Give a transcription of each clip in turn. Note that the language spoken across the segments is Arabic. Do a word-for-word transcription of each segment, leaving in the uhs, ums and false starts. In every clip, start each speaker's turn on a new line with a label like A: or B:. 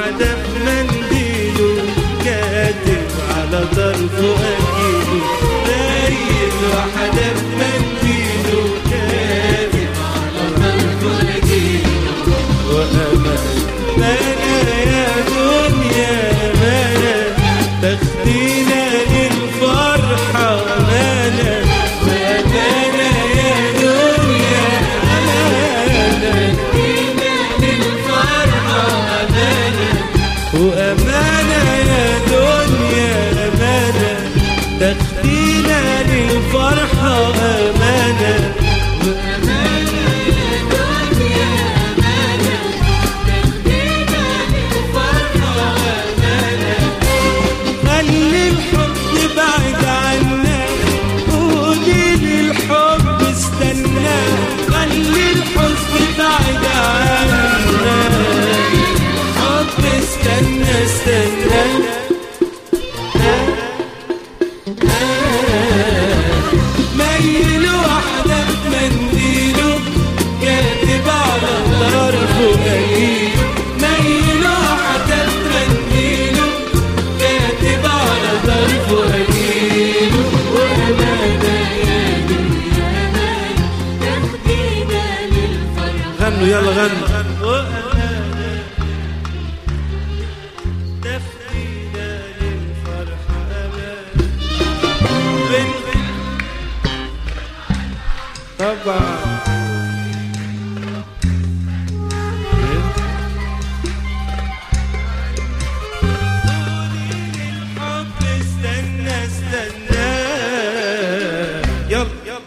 A: وحدف منديله كاتب على طرفه أكيده ميت وحدف منديله كاتب على طرفه أكيده وأمانة يا دنيا أمانة تاخدينا للفرحة أمانة وأمانة يا دنيا أمانة تاخدينا للفرحة أمانة وأمانة يا دنيا أمانة تاخدينا للفرحة أمانة ميل واحدة بمنديله كاتب على طرفه أكيد ميل واحدة بمنديله كاتب على طرفه أكيد وأمانة يا دنيا أمانة تاخدينا للفرحة غنوا يلا غنوا طبعا الحب استنى استنى يلا يلا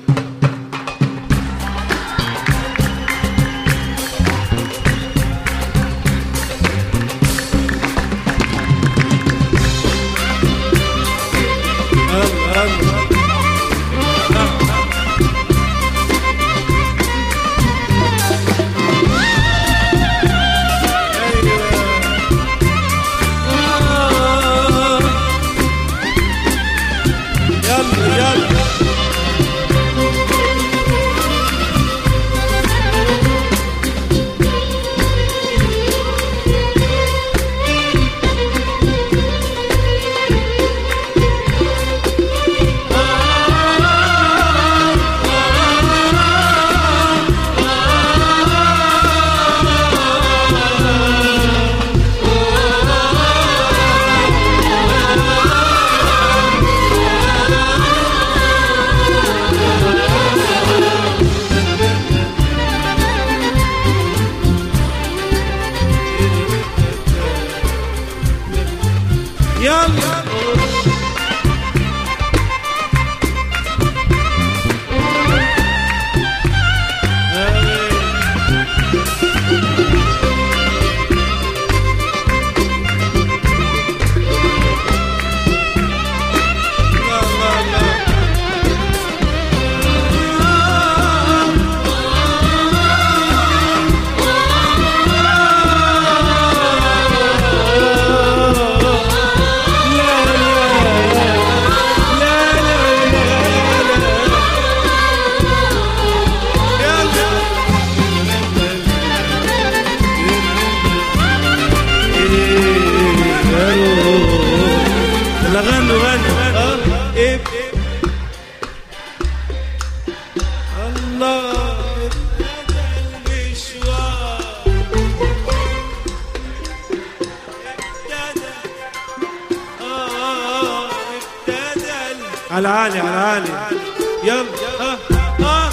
A: على عالي على عالي يلا ها ها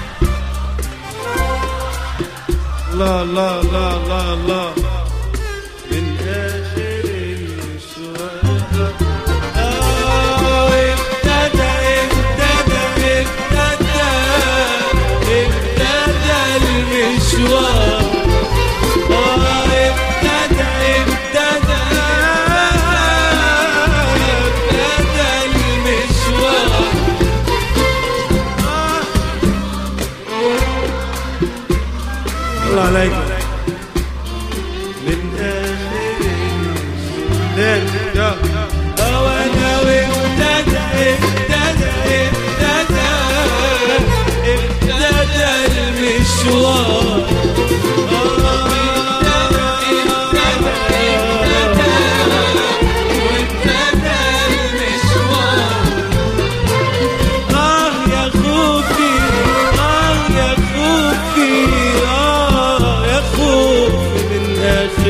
A: الله الله الله الله الله من آخر المشوار آه ابتدى ابتدى ابتدى ابتدى المشوار آه ابتدى ابتدى ابتدى المشوار الله عليك من آخر المشوار وانا وابتدى ابتدى ابتدى ابتدى المشوار ابتدى ابتدى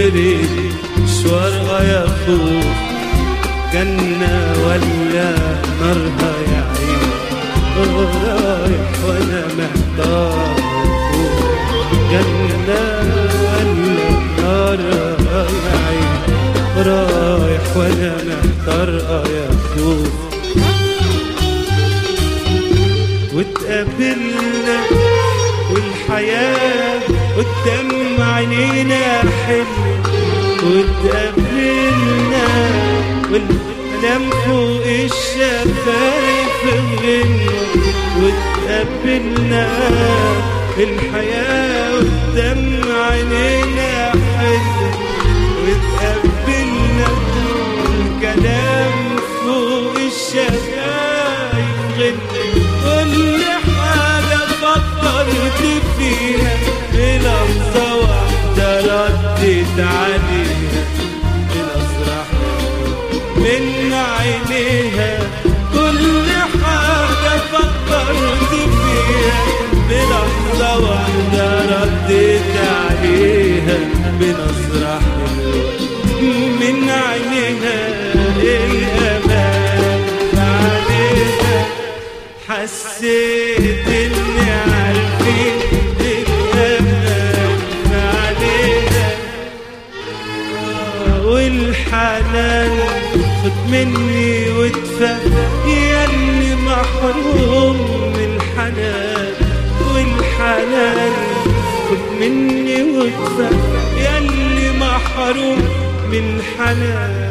A: تجري مشوارها يا خوف، جنة ولا نارها يا عين، رايح وانا محتار، جنة ولا نارها يا عين، رايح وانا محتار يا خوف. واتقابلنا والحياة قدام عينينا حلم، واتقابلنا والكلام فوق الشفايف غنى، واتقابلنا الحياة قدام عينينا حلم، واتقابلنا الكلام فوق الشفايف غنى. كل حاجة فكرت فيها بلحظة واحدة ردت عليها، بنظرة من عينيها. كل حاجة فكرت فيها بلحظة واحدة ردت عليها، بنظرة من عينيها. الأمان عليها حسيت إني عارفين الأمان عليها. والحنان خد مني وادفى ياللي محروم من الحنان، والحنان خد مني وادفى ياللي محروم من الحنان.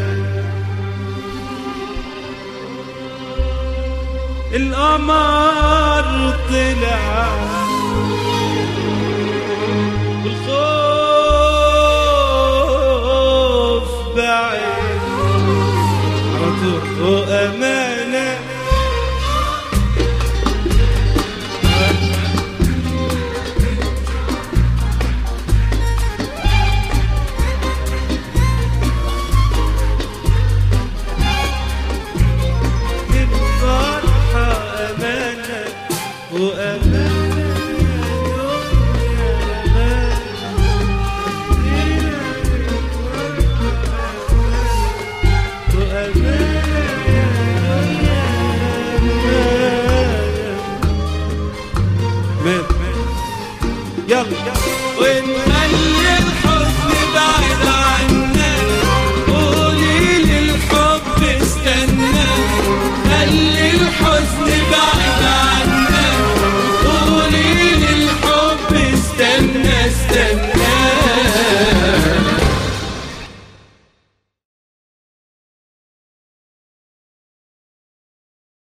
A: القمر طلع والخوف بعيد عطوه وأمانة. يلا ونخلي